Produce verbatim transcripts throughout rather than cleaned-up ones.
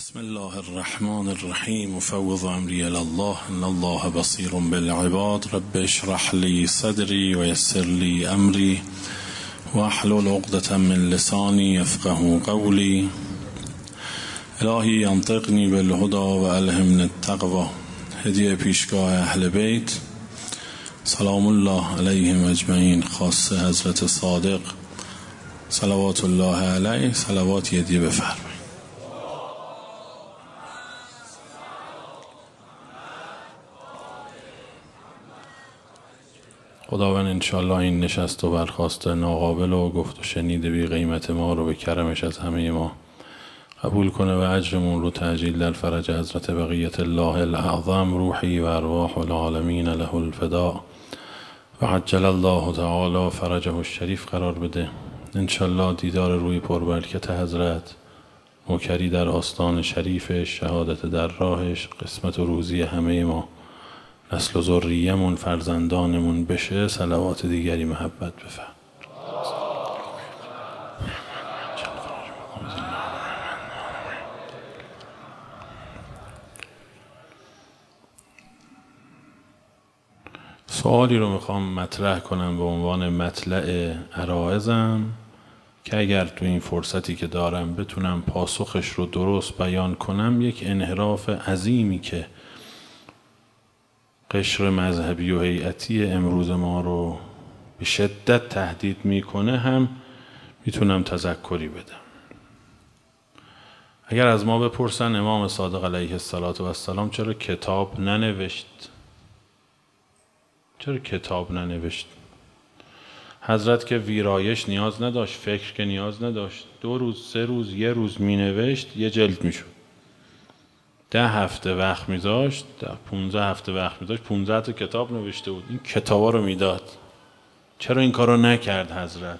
بسم الله الرحمن الرحیم مفوض امری الی الله ان الله بصیر بالعباد رب اشرح لی صدری و یسر لی امری واحلل عقدة من لسانی یفقهوا قولی الهی انطقنی بالهدی و الهمنی التقوی. هدیه پیشگاه اهل بیت سلام الله علیهم اجمعین، خاصه حضرت صادق صلوات الله علیه صلوات هدیه بفرمایید. خداوند انشاءالله این نشست و برخاست ناقابل و گفت و شنید بی قیمت ما رو به کرمش از همه ما قبول کنه و اجرمون رو تعجیل در فرج حضرت بقیت الله الاعظم روحی و ارواح العالمین له الفداء و عجل الله تعالی فرجه الشریف قرار بده. انشاءالله دیدار روی پربرکت حضرت، نوکری در آستان شریفش، شهادت در راهش، قسمت و روزی همه ما، نسل و ذریه‌مون، فرزندانمون بشه. صلوات دیگری محبت بفرم. سوالی رو میخوام مطرح کنم به عنوان مطلع عرایزم که اگر تو این فرصتی که دارم بتونم پاسخش رو درست بیان کنم، یک انحراف عظیمی که قشر مذهبی و هیئتی امروز ما رو به شدت تهدید میکنه هم میتونم تذکری بدم. اگر از ما بپرسن امام صادق علیه السلام چرا کتاب ننوشت؟ چرا کتاب ننوشت؟ حضرت که ویرایش نیاز نداشت، فکر که نیاز نداشت، دو روز سه روز یه روز مینوشت یه جلد میشد. ده هفته وقت میذاشت، پونزه هفته وقت میذاشت، پونزه تا کتاب نوشته بود. این کتابا رو میداد. چرا این کارو نکرد حضرت؟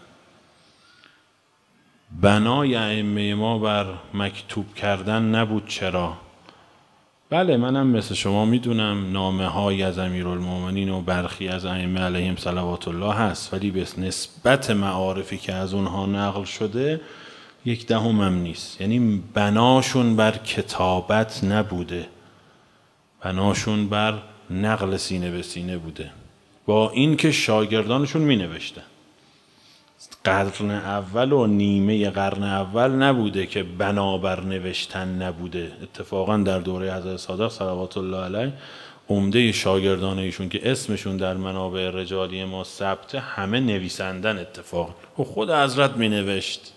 بنای ائمه ما بر مکتوب کردن نبود. چرا؟ بله منم مثل شما میدونم نامه های از امیرالمومنین و برخی از ائمه علیهم صلوات الله هست، ولی به نسبت معارفی که از اونها نقل شده یک دهم هم نیست. یعنی بناشون بر کتابت نبوده، بناشون بر نقل سینه به سینه بوده، با این که شاگردانشون می نوشتن. قرن اول و نیمه قرن اول نبوده که بنابر نوشتن نبوده. اتفاقا در دوره حضرت صادق صلوات الله علیه عمده شاگردان ایشون که اسمشون در منابع رجالی ما ثبته همه نویسندن. اتفاقا خود حضرت می نوشت.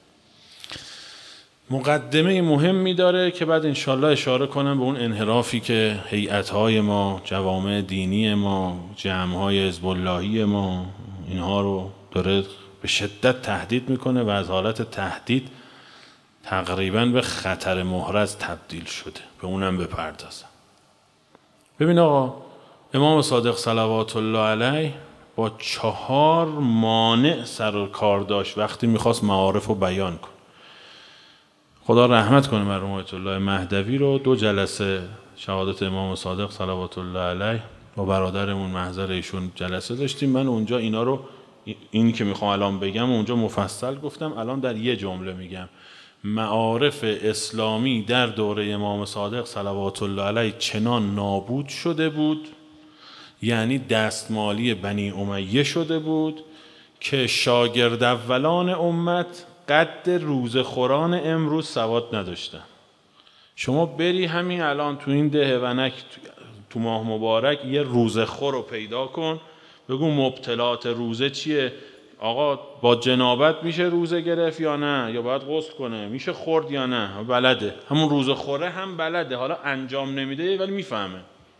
مقدمه مهمی داره که بعد انشالله اشاره کنم به اون انحرافی که هیئت‌های ما، جوامع دینی ما، جمع‌های حزب اللهی ما اینها رو داره به شدت تهدید میکنه و از حالت تهدید تقریباً به خطر محرز تبدیل شده. به اونم بپردازم. ببین آقا، امام صادق صلوات الله علیه با چهار مانع سر و کار داشت وقتی میخواست معارف رو بیان کنه. خدا رحمت کنه مرحوم آیت الله مهدوی رو. دو جلسه شهادت امام صادق صلوات الله علیه با برادرمون محضر ایشون جلسه داشتیم. من اونجا اینا رو، این که میخوام الان بگم اونجا مفصل گفتم، الان در یه جمله میگم. معارف اسلامی در دوره امام صادق صلوات الله علیه چنان نابود شده بود، یعنی دستمالی بنی امیه شده بود که شاگرد اولان امت قد روزخوران امروز سواد نداشتن. شما بری همین الان تو این ده ونک تو ماه مبارک یه روزخور رو پیدا کن، بگو مبتلات روزه چیه؟ آقا با جنابت میشه روزه گرفت یا نه؟ یا باید غسل کنه؟ میشه خورد یا نه؟ بلده. همون روزخوره هم بلده، حالا انجام نمیده ولی میفهمه.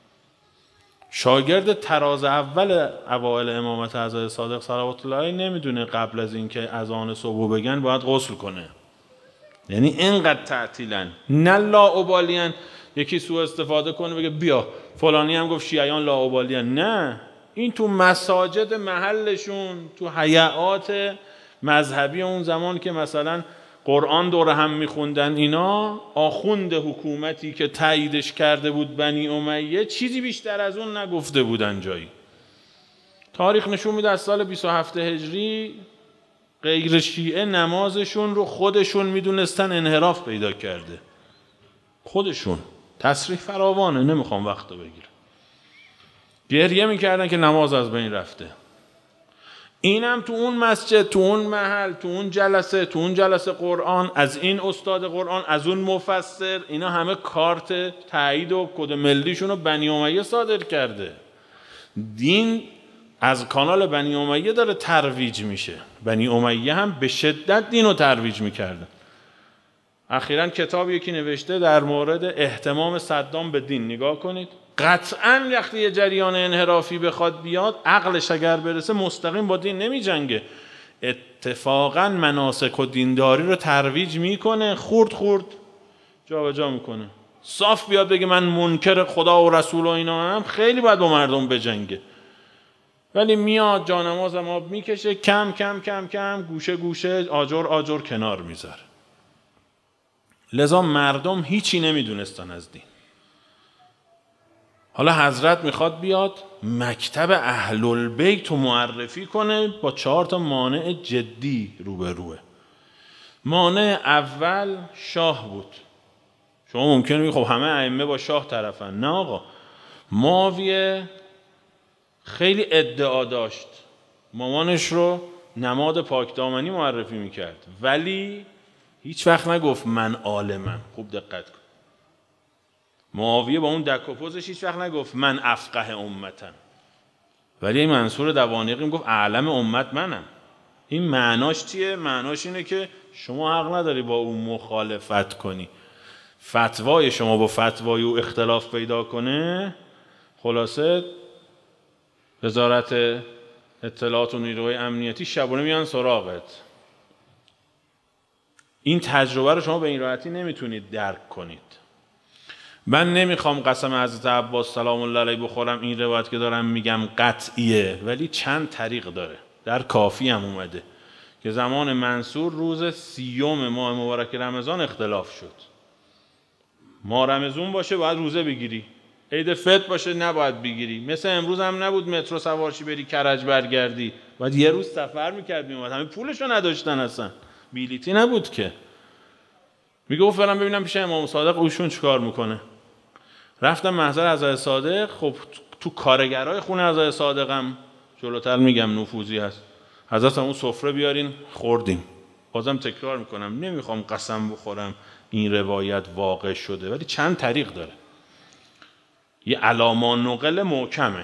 شاگرد تراز اول اوائل امامت حضرت صادق صلوات الله علیه نمیدونه قبل از اینکه اذان صبح بگن باید غسل کنه. یعنی اینقدر تعطیلن، نه لاابالیان. یکی سوء استفاده کنه بگه بیا فلانی هم گفت شیعیان لاابالیان. نه، این تو مساجد محلشون، تو هیئات مذهبی اون زمان که مثلا قرآن دور هم میخوندن اینا، آخوند حکومتی که تاییدش کرده بود بنی امیه چیزی بیشتر از اون نگفته بودن جایی. تاریخ نشون میده از سال بیست و هفت هجری غیر شیعه نمازشون رو خودشون میدونستن انحراف پیدا کرده. خودشون تصریح فراوانه، نمیخوام وقت رو بگیرم. گریه میکردن که نماز از بین رفته. اینم تو اون مسجد، تو اون محل، تو اون جلسه، تو اون جلسه قرآن، از این استاد قرآن، از اون مفسر، اینا همه کارت تایید و کد ملیشون رو بنی امیه صادر کرده. دین از کانال بنی امیه داره ترویج میشه. بنی امیه هم به شدت دین رو ترویج میکرده. اخیراً کتاب یکی نوشته در مورد اهتمام صدام به دین، نگاه کنید. قطعاً وقتی یه جریان انحرافی بخواد بیاد، عقلش اگر برسه مستقیم با دین نمی جنگه، اتفاقاً مناسک و دینداری رو ترویج میکنه، خورد خورد جا به جا میکنه. صاف بیاد بگه من منکر خدا و رسول و اینا هم، خیلی باید با مردم بجنگه. ولی میاد جانماز ما میکشه، کم کم کم کم گوشه گوشه آجر آجر کنار میذاره. لذا مردم هیچی نمیدونستن از دین. حالا حضرت میخواد بیاد مکتب اهل البیت رو معرفی کنه با چهار تا مانع جدی روبروه. مانع اول شاه بود. شما ممکنه بگید خب همه ائمه با شاه طرفن. نه آقا، معاویه خیلی ادعا داشت، مامانش رو نماد پاکدامنی معرفی میکرد، ولی هیچ وقت نگفت من عالمم. خوب دقت کن. معاویه با اون دک و پوزش هیچ وقت نگفت من افقه امتم، ولی این منصور دوانیقی میگفت اعلم امت منم. این معناش چیه؟ معناش اینه که شما حق نداری با اون مخالفت کنی. فتوای شما با فتوای او اختلاف پیدا کنه، خلاصه وزارت اطلاعات و نیروهای امنیتی شبونه میان سراغت. این تجربه رو شما به این راحتی نمیتونید درک کنید. من نمیخوام قسم حضرت عباس سلام الله علیه بخورم، این روایت که دارم میگم قطعیه، ولی چند طریق داره. در کافی هم اومده که زمان منصور روز سیوم ماه مبارک رمضان اختلاف شد. ماه رمضان باشه باید روزه بگیری، عید فطر باشه نباید بگیری. مثل امروز هم نبود مترو سوارشی بری کرج برگردی، باید یه روز سفر میکرد میومد. همه پولشو نداشتن، اصلا بیلیتی نبود که. میگه گفت برم ببینم پیش امام صادق اوشون چیکار میکنه. رفتم محضر حضرت صادق. خب تو کارگرای خونه حضرت صادقم جلوتر میگم نفوذی هست. حضرت اون سفره بیارین، خوردیم. بازم تکرار میکنم، نمیخوام قسم بخورم این روایت واقع شده، ولی چند طریق داره. یه علامان نقل محکمه.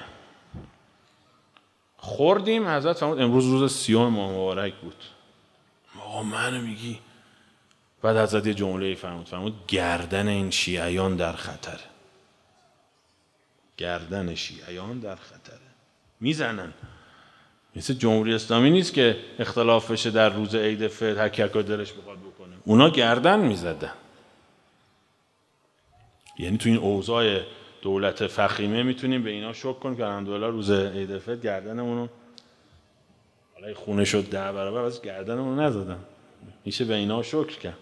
خوردیم، حضرت فرمود امروز روز سیوم ماه مبارک بود. آقا منو میگی؟ بعد حضرت یه جمله فرمود، فرمود گردن این شیعیان در خطره. گردن شیعیان در خطره. میزنن. مثل جمهوری اسلامی نیست که اختلاف بشه در روز عید فطر هر کی هر دلش بخواد بکنه. اونا گردن میزدن. یعنی تو این اوضاع دولت فخیمه میتونیم به اینا شکر کنیم که الحمدلله روز عید فطر گردنمونو، حالا خونه شد ده برابر، واسه گردنمونو نزدن. میشه به اینا شکر کرد.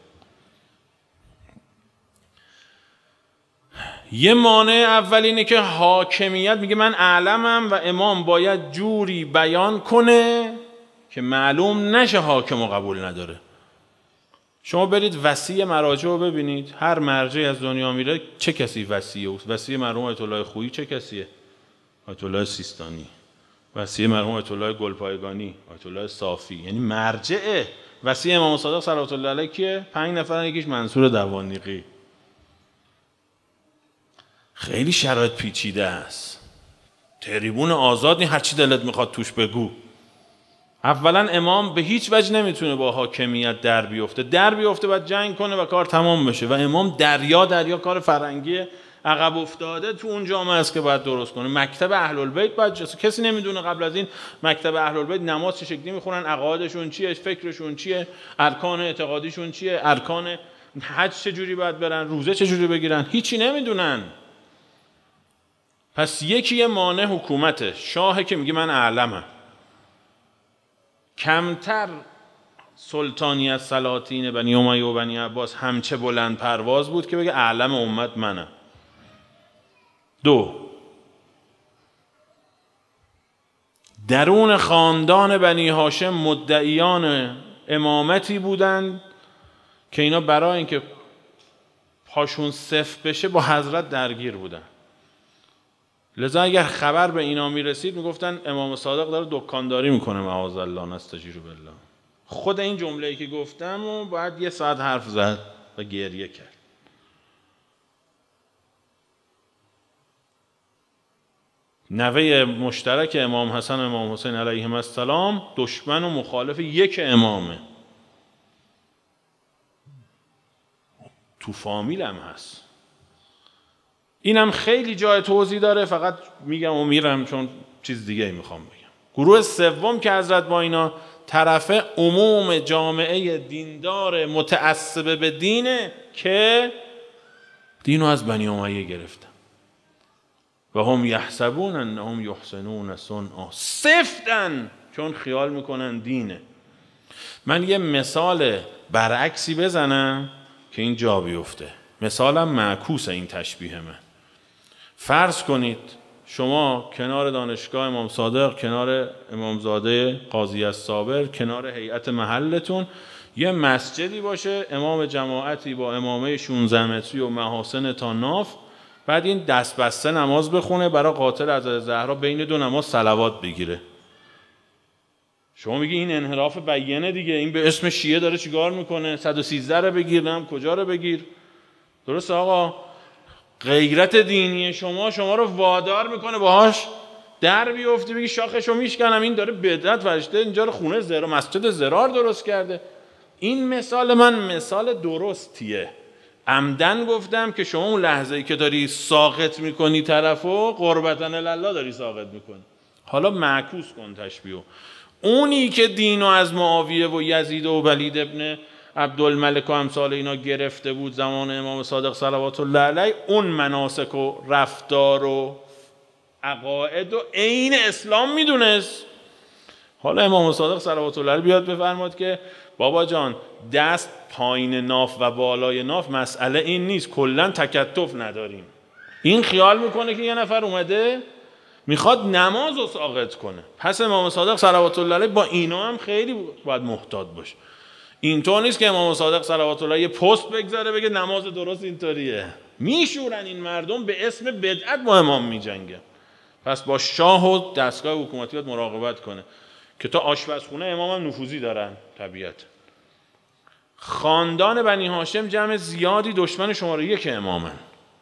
یه مانع اول اینه که حاکمیت میگه من اعلمم و امام باید جوری بیان کنه که معلوم نشه حاکم و قبول نداره. شما برید وصی مراجع رو ببینید، هر مرجعی از دنیا میره چه کسی وصیه اوست. وصی مرحوم آیت الله خویی چه کسیه؟ آیت الله سیستانی. وصی مرحوم آیت الله گلپایگانی، آیت الله صافی. یعنی مرجعه. وصی امام صادق صلوات الله علیه کیه؟ پنج نفرن، یکیش منصور دوانیقی. خیلی شرایط پیچیده است. تریبون آزاد نی، هر چی دلت میخواد توش بگو. اولا امام به هیچ وجه نمیتونه با حاکمیت در بیفته. در بیفته باید جنگ کنه و کار تمام بشه، و امام دریا دریا کار فرنگی عقب افتاده تو اون جامعه است که باید درست کنه. مکتب اهل البیت باید جسد. کسی نمیدونه قبل از این مکتب اهل البیت نماز چه شکلی میخونن، عقایدشون چیه، فکرشون چیه، ارکان اعتقادیشون چیه، ارکان حج چه جوری باید برن، روزه چه جوری بگیرن، هیچی نمیدونن. پس یکی یه مانع حکومته، شاهه که میگه من اعلمم. کمتر سلطانیت سلاطین بنی امیه و بنی عباس همچه بلند پرواز بود که بگه اعلم امت منم. دو، درون خاندان بنی هاشم مدعیان امامتی بودند که اینا برای اینکه پاشون صفر بشه با حضرت درگیر بودن. لذا اگر خبر به اینا میرسید میگفتن امام صادق داره دکانداری میکنه معاذ الله نستجیر بالله. خود این جمله‌ای که گفتم و باید یه ساعت حرف زد و گریه کرد. نوه مشترک امام حسن و امام حسین علیهم السلام دشمن و مخالف یک امامه، تو فامیل هم هست. اینم خیلی جای توضیح داره، فقط میگم و میرم چون چیز دیگه میخوام بگم. گروه سوم که حضرت با اینا طرفه عموم جامعه دیندار متعصب به دینه که دینو از بنی امیه گرفتن و هم یحسبون انهم یحسنون صنعا، سفتن چون خیال میکنن دینه. من یه مثال برعکسی بزنم که این جا بیفته، مثالم معکوس این تشبیه من. فرض کنید شما کنار دانشگاه امام صادق، کنار امامزاده قاضی الصابر، کنار هیئت محلتون یه مسجدی باشه، امام جماعتی با امامه شانزده متری و محاسن تا ناف، بعد این دست بسته نماز بخونه برای قاتل حضرت زهرا، بین دو نماز صلوات بگیره. شما میگی این انحراف بیانه دیگه، این به اسم شیعه داره چیکار میکنه؟ صد و سیزده رو بگیر، نم کجا رو بگیر. درسته آقا؟ غیرت دینی شما شما رو وادار میکنه باهاش در بیفتی، بگی شاخشو میشکنم، این داره بدعت ورشته، اینجا رو خونه زرار، مسجد زرار درست کرده. این مثال من مثال درستیه. عمدن گفتم که شما اون لحظه‌ای که داری ساقط میکنی طرفو، قربتن الله داری ساقط میکنی. حالا معکوس کن تشبیهو. اونی که دینو از معاویه و یزید و ولید ابن عبدالملک و امثال اینا گرفته بود زمان امام صادق صلوات الله علیه، اون مناسک و رفتار و عقاید و عین اسلام میدونست. حالا امام صادق صلوات الله علیه بیاد بفرماد که بابا جان دست پایین ناف و بالای ناف مسئله این نیست، کلا تکتف نداریم. این خیال میکنه که یه نفر اومده میخواد نماز رو ساقط کنه. پس امام صادق صلوات الله علیه با اینا هم خیلی باید محتاط باشه. اینطور نیست که امام صادق صلوات الله علیه یه پست بگذاره بگه نماز درست اینطوریه. میشورن این مردم به اسم بدعت با امام میجنگه. پس با شاه و دستگاه حکومتی باید مراقبت کنه که تا آشپزخونه امام هم نفوذی دارن. طبیعت خاندان بنی هاشم جمع زیادی دشمن شماره یک امامن،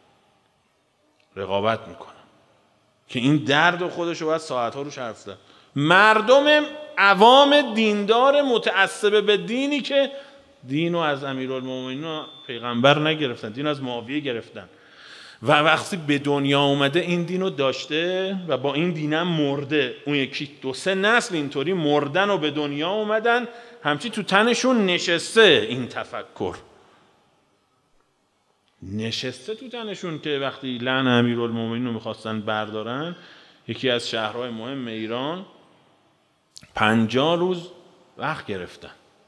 رقابت میکنن که این درد خودش رو باید ساعتها روش حرف زد. مردم عوام دیندار متعصب به دینی که دینو از امیرالمومنین و پیغمبر نگرفتن، دینو از معاویه گرفتن و وقتی به دنیا اومده این دینو داشته و با این دینم مرده. اون یکی دو سه نسل اینطوری مردن و به دنیا اومدن، همچی تو تنشون نشسته این تفکر، نشسته تو تنشون که وقتی لعن امیرالمومنین رو میخواستن بردارن، یکی از شهرهای مهم ایران پنجاه روز وقت گرفتن.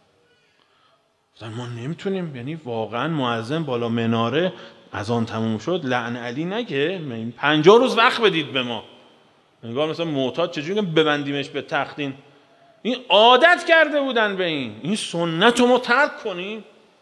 ما نمیتونیم، یعنی واقعا مؤذن بالا مناره از آن تموم شد لعن علی نگه، پنجاه روز وقت بدید به ما. انگار مثلا معتاد چجوری ببندیمش به تختین. این عادت کرده بودن به این این سنت رو ما ترک کنیم.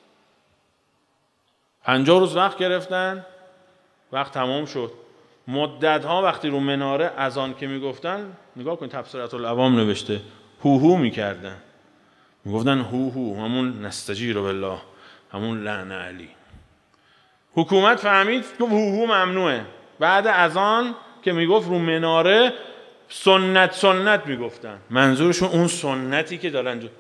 پنجاه روز وقت گرفتن، وقت تمام شد. مدت ها وقتی رو مناره از آن که میگفتن، نگاه کن تبصرة العوام نوشته، هو هو میکردن، میگفتن هو هو، همون نستجیر بالله، همون لعن علی. حکومت فهمید که هو هو ممنوعه. بعد از آن که میگفت رو مناره سنت سنت میگفتن، منظورشون اون سنتی که دارن جو...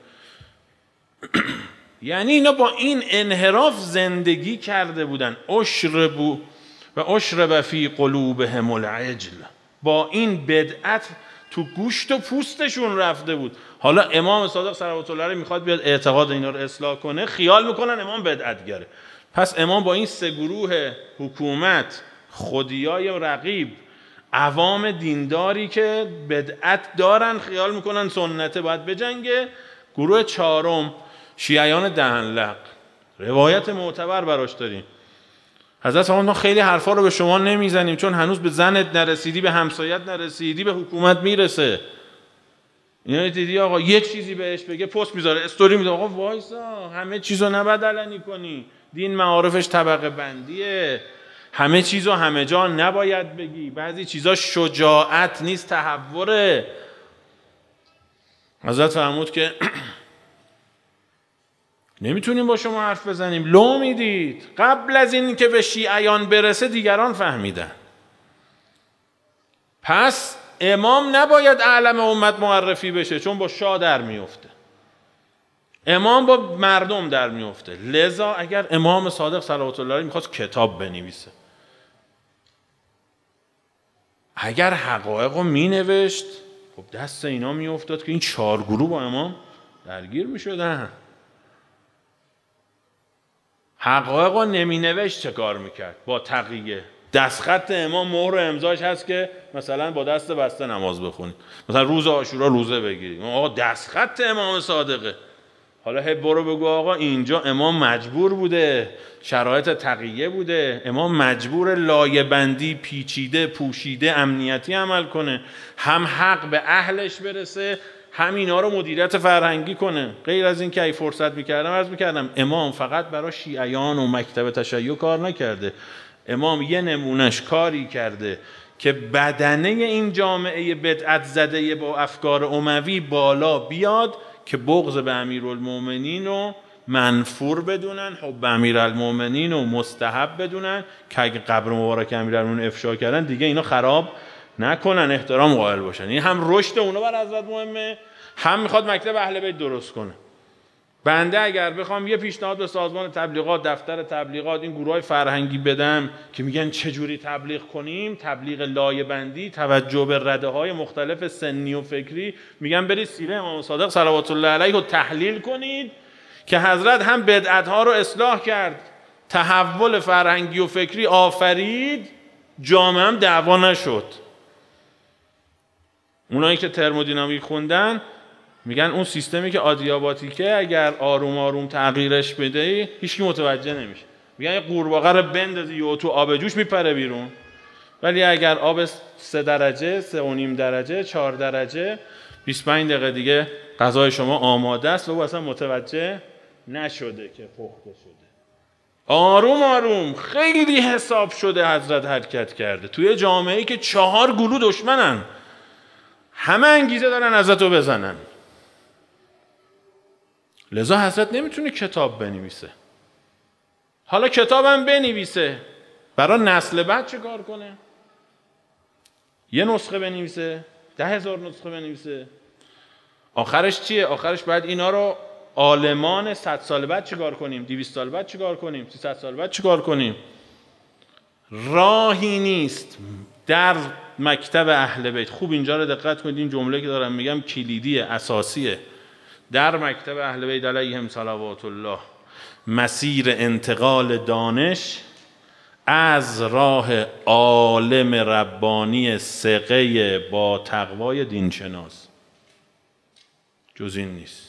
یعنی اینا با این انحراف زندگی کرده بودن. اشربو و اشرب فی قلوبهم العجل، با این بدعت تو گوشت و پوستشون رفته بود. حالا امام صادق صلوات الله علیه میخواد بیاد اعتقاد اینا رو اصلاح کنه، خیال میکنن امام بدعتگره. پس امام با این سه گروه حکومت، خودیای رقیب، عوام دینداری که بدعت دارن، خیال میکنن سنته باید بجنگه. گروه چهارم شیعیان دهنلق، روایت معتبر براش داریم. حضرت فرمود ما خیلی حرفا رو به شما نمیزنیم چون هنوز به زنت نرسیدی، به همسایت نرسیدی، به حکومت میرسه. اینا دیدی آقا یک چیزی بهش بگه پست میذاره، استوری میذاره، آقا وایسا همه چیزو نباید علنی کنی، دین معارفش طبقه بندیه، همه چیزو همه جا نباید بگی، بعضی چیزا شجاعت نیست تحوره. حضرت فرمود که نمیتونیم با شما حرف بزنیم، لو میدید. قبل از این که به شیعیان برسه دیگران فهمیدن. پس امام نباید اعلم امت معرفی بشه، چون با شاه در میفته. امام با مردم در میفته. لذا اگر امام صادق صلوات الله علیه میخواست کتاب بنویسه، اگر حقایق رو مینوشت، خب دست اینا میافتاد که این چهار گروه با امام درگیر میشدن. حقایق رو نمینوشت چه کار میکرد؟ با تقیه دستخط امام مهر و امضاش هست که مثلا با دست بسته نماز بخونید، مثلا روز عاشورا روزه بگیرید، آقا دستخط امام صادقه. حالا هی برو بگو آقا اینجا امام مجبور بوده، شرایط تقیه بوده، امام مجبور لایه بندی پیچیده پوشیده امنیتی عمل کنه، هم حق به اهلش برسه، هم اینا رو مدیریت فرهنگی کنه. غیر از این که ای فرصت میکردم عرض میکردم امام فقط برای شیعیان و مکتب تشیع کار نکرده. امام یه نمونش کاری کرده که بدنه این جامعه بدعت زده با افکار اموی بالا بیاد، که بغض به امیرالمومنین رو منفور بدونن، حب امیرالمومنین رو مستحب بدونن، که اگه قبر مبارک امیرالمومنین افشا کردن دیگه اینا خراب نکنن، احترام قائل باشن. این هم رشد اونا بر حضرت مهمه، هم میخواد مکتب اهل بیت درست کنه. بنده اگر بخوام یه پیشنهاد به سازمان تبلیغات، دفتر تبلیغات، این گروهای فرهنگی بدم که میگن چجوری تبلیغ کنیم، تبلیغ لایه بندی، توجه به رده های مختلف سنی و فکری، میگن برید سیره امام صادق صلوات الله علیه رو تحلیل کنید که حضرت هم بدعت ها رو اصلاح کرد، تحول فرهنگی و فکری آفرید، جامعه هم دعوا نشد. اونایی که ترمودینامیک خوندن میگن اون سیستمی که آدیاباتیکه اگر آروم آروم تغییرش بده هیچ کی متوجه نمیشه. میگن یه قورباغه رو بندازی یا تو آب جوش میپره بیرون، ولی اگر آب سه درجه، سه و نیم درجه، چهار درجه، بیست و پنج دقیقه دیگه غذای شما آماده است و او اصلا متوجه نشده که پخته شده. آروم آروم خیلی حساب شده حضرت حرکت کرده توی جامعه‌ای که چهار گلو دشمنن، همه انگیزه دارن حضرت رو بزنن. لذا حضرت نمیتونه کتاب بنویسه. حالا کتابم بنویسه، برای نسل بعد چه کار کنه؟ یه نسخه بنویسه، ده هزار نسخه بنویسه، آخرش چیه؟ آخرش باید اینا رو عالمان صد سال بعد چه کار کنیم؟ دویست سال بعد چه کار کنیم؟ سیصد سال بعد چه کار کنیم؟ راهی نیست. در مکتب اهل بیت، خوب اینجا رو دقت کنید، این جمله که دارم میگم کلیدیه، اساسیه. در مکتب اهل بیت علیهم صلوات الله مسیر انتقال دانش از راه عالم ربانی ثقه با تقوای دینشناس، جز این نیست.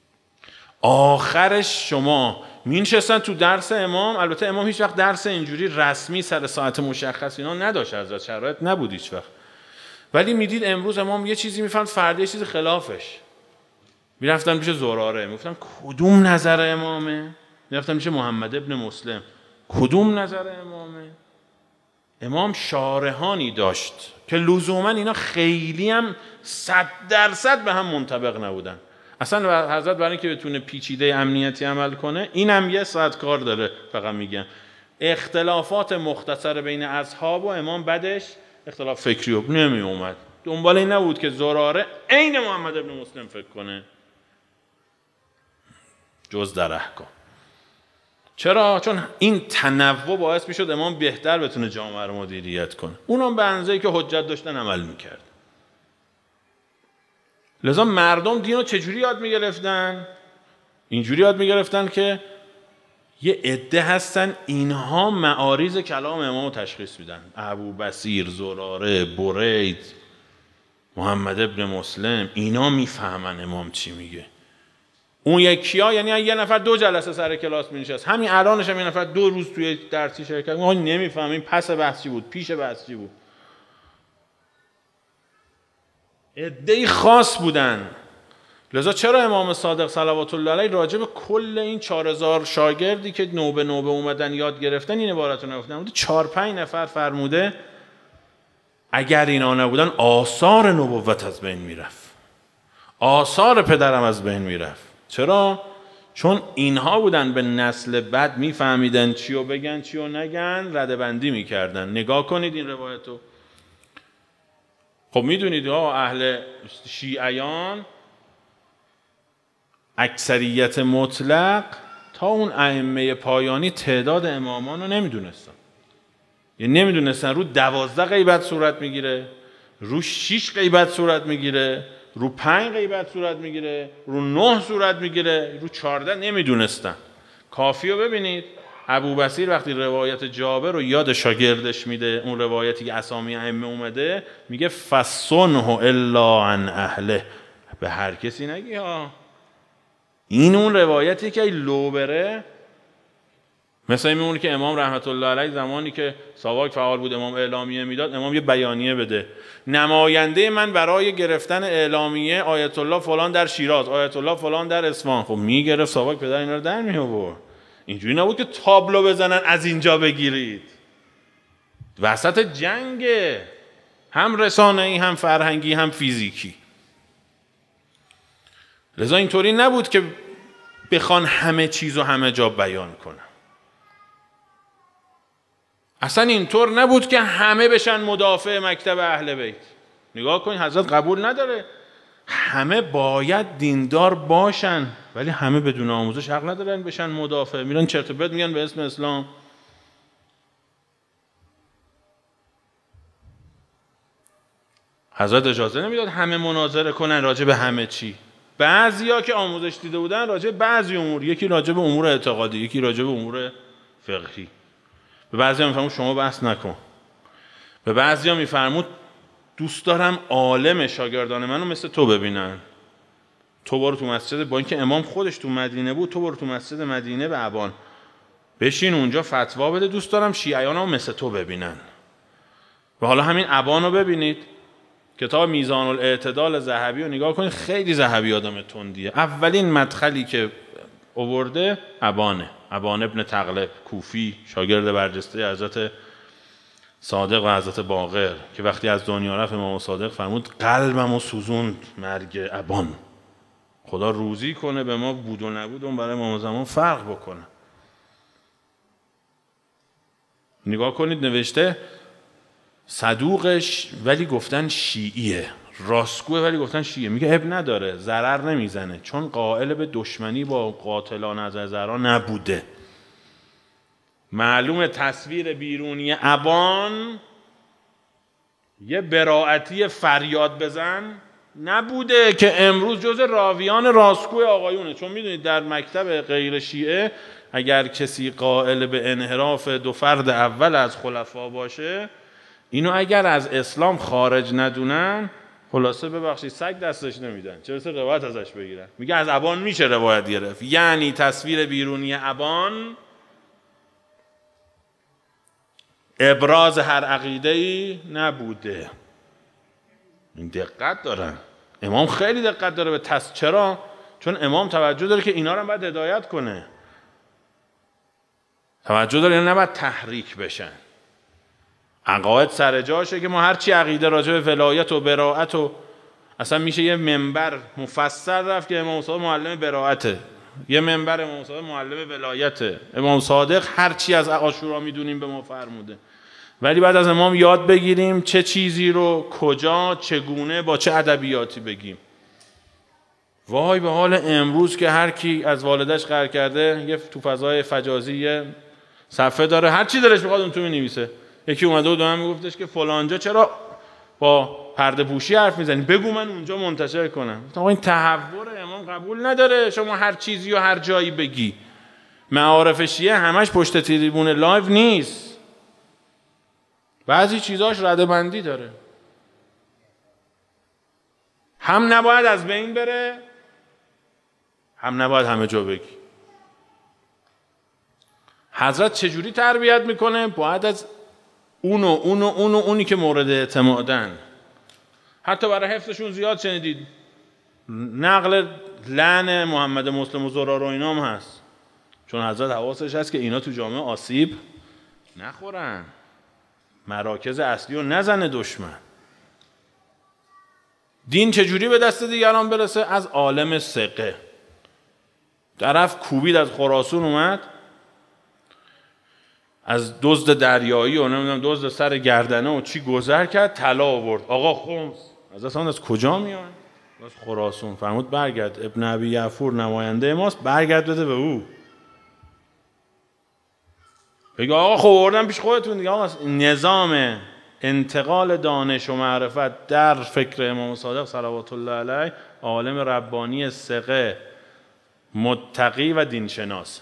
آخرش شما مینشستن تو درس امام. البته امام هیچ وقت درس اینجوری رسمی سر ساعت مشخص اینا نداشت، از شرایط نبود هیچ وقت، ولی میدید امروز امام یه چیزی میفهمد، فردا یه چیزی خلافش. میرفتن پیش زراره، میگفتن کدوم نظر امامه؟ میرفتن پیش محمد ابن مسلم، کدوم نظر امامه؟ امام شارحانی داشت که لزوما اینا خیلی هم صد درصد به هم منطبق نبودن. اصلا حضرت برای اینکه بتونه پیچیده امنیتی عمل کنه، اینم یه ساعت کار داره. فقط میگم اختلافات مختصر بین اصحاب و امام بعدش اختلاف فکری و نمی اومد، دنبال این نبود که زراره عین محمد ابن مسلم فکر کنه، جز در احکام. چرا؟ چون این تنوع باعث میشد امام بهتر بتونه جامعه رو مدیریت کنه. اونم به اندازه‌ای که حجت داشتن عمل میکرد. لذا مردم دین رو چجوری یاد میگرفتن؟ اینجوری یاد میگرفتن که یه عده هستن اینها معارض کلام امام رو تشخیص میدن. ابو بصیر، زراره، برید، محمد ابن مسلم، اینا میفهمن امام چی میگه. اون یکی ها یعنی یه نفر دو جلسه سر کلاس مینشست، همین الانش هم یه نفر دو روز توی درسی شرکت ما نمیفهم این پس بحثی بود، پیش بحثی بود. عده‌ای خاص بودن لذا چرا امام صادق صلوات الله علیه راجع به کل این چهار هزار شاگردی که نوبه نوبه اومدن یاد گرفتن این عبارت رو نگفتن؟ چهار پنج نفر فرموده اگر اینا نبودن آثار نبوت از بین میرفت، آثار پدرم از بین میرفت. چرا؟ چون اینها بودن به نسل بعد میفهمیدن چی رو بگن چی رو نگن، رده بندی میکردن. نگاه کنید این روایتو. خب میدونید ها اهل شیعیان اکثریت مطلق تا اون ائمه پایانی تعداد امامان رو نمیدونستن، یعنی نمیدونستن رو دوازده غیبت صورت میگیره، رو شیش غیبت صورت میگیره، رو پنج غیبت صورت میگیره، رو نه صورت میگیره، رو چارده نمیدونستن. کافی رو ببینید ابو بصیر وقتی روایت جابر رو یاد شاگردش میده، اون روایتی که اسامی ائمه اومده، میگه فصنه الا عن اهله، به هر کسی نگی ها. این اون روایتی که لو بره، مثلا میمونه که امام رحمت الله علیه زمانی که ساواک فعال بود امام اعلامیه میداد، امام یه بیانیه بده، نماینده من برای گرفتن اعلامیه آیت الله فلان در شیراز، آیت الله فلان در اصفهان. خب میگرفت ساواک پدر اینا رو در می آورد. اینجوری نبود که تابلو بزنن از اینجا بگیرید. وسط جنگ هم رسانه‌ای هم فرهنگی هم فیزیکی. لذا اینطوری نبود که بخوان همه چیز و همه جا بیان کنن. اصلا اینطور نبود که همه بشن مدافع مکتب اهل بیت. نگاه کنید حضرت قبول نداره همه باید دیندار باشن، ولی همه بدون آموزش حق ندارن بشن مدافع، میرن چرت و پرت میگن به اسم اسلام. حضرت اجازه نمیداد همه مناظره کنن راجع به همه چی. بعضیا که آموزش دیده بودن راجع به بعضی امور، یکی راجع به امور اعتقادی، یکی راجع به امور فقهی. به بعضیا میفرمود شما بحث نکن. به بعضیا میفرمود دوست دارم عالم شاگردان منو مثل تو ببینن. تو برو تو مسجد، با اینکه امام خودش تو مدینه بود، تو برو تو مسجد مدینه به ابان بشین اونجا فتوا بده، دوست دارم شیعیانو مثل تو ببینن. و حالا همین ابان رو ببینید، کتاب میزان الاعتدال ذهبی رو نگاه کنید، خیلی ذهبی آدم تندیه. اولین مدخلی که آورده ابانه، ابان ابن تغلب کوفی، شاگرد برجسته حضرت صادق و حضرت باقر، که وقتی از دنیا رفت امام صادق فرمود قلبمو سوزوند مرگ ابان، خدا روزی کنه به ما بود و نبود اون برای امام زمان فرق بکنه. نگاه کنید نوشته صدوقش ولی گفتن شیعیه، راستگوه ولی گفتن شیعه. میگه اب نداره، ضرر نمیزنه، چون قائل به دشمنی با قاتلان از زرا نبوده. معلوم تصویر بیرونی ابان یه براعتی فریاد بزن نبوده که امروز جز راویان راستگوی آقایونه. چون میدونید در مکتب غیر شیعه اگر کسی قائل به انحراف دو فرد اول از خلفا باشه، اینو اگر از اسلام خارج ندونن، خلاصه ببخشید سگ دستش نمیدن، چه برسه روایت ازش بگیرن. میگه از ابان میشه روایت گرفت، یعنی تصویر بیرونی ابان ابراز هر عقیده‌ای نبوده. این دقت دارن، امام خیلی دقت داره به تص... چرا؟ چون امام توجه داره که اینا رو باید هدایت کنه، توجه داره اینا نباید تحریک بشن. عقاید سر جاشه که ما هر چی عقیده راجع به ولایت و براءت و اصلا میشه یه منبر مفصل رفت که امام صادق معلم براءته، یه منبر امام صادق معلم ولایته، امام صادق هر چی از عاشورا میدونیم به ما فرموده. ولی بعد از امام یاد بگیریم چه چیزی رو کجا چگونه با چه ادبیاتی بگیم. وای به حال امروز که هر کی از والدش قهر کرده یه تو فضای فجازی صفحه داره، هر چی دلش میخواد اون تو مینویسه. یکی اومده بود به من میگفتش که فلانجا چرا با پرده پوشی حرف میزنی، بگو من اونجا منتشر کنم. آقا این تحور امام قبول نداره شما هر چیزی و هر جایی بگی. معارف شیعه همش پشت تریبون لایو نیست، بعضی چیزاش ردبندی داره. هم نباید از بین بره، هم نباید همه جا بگی. حضرت چجوری تربیت میکنه؟ باید از اونو اونو اونو اونی که مورد اعتمادن، حتی برای حفظشون زیاد شنیدید نقل لعن محمد مسلم و زرار و اینام هست، چون حضرت حواسش هست که اینا تو جامعه آسیب نخورن، مراکز اصلی رو نزنه دشمن. دین چجوری به دست دیگران برسه؟ از عالم ثقه. طرف کوبید از خراسان اومد، از دزد دریایی و نمیدونم دزد سر گردنه و چی گذر کرد، طلا آورد. آقا خمس از اصلا از کجا میاد؟ از خراسان. فرمود برگرد، ابن ابی یعفور نماینده ماست، برگرد بده به او. بگه آقا خب آوردم پیش خودتون دیگه. آقا نظام انتقال دانش و معرفت در فکر امام صادق صلوات الله علیه، عالم ربانی ثقه متقی و دینشناس،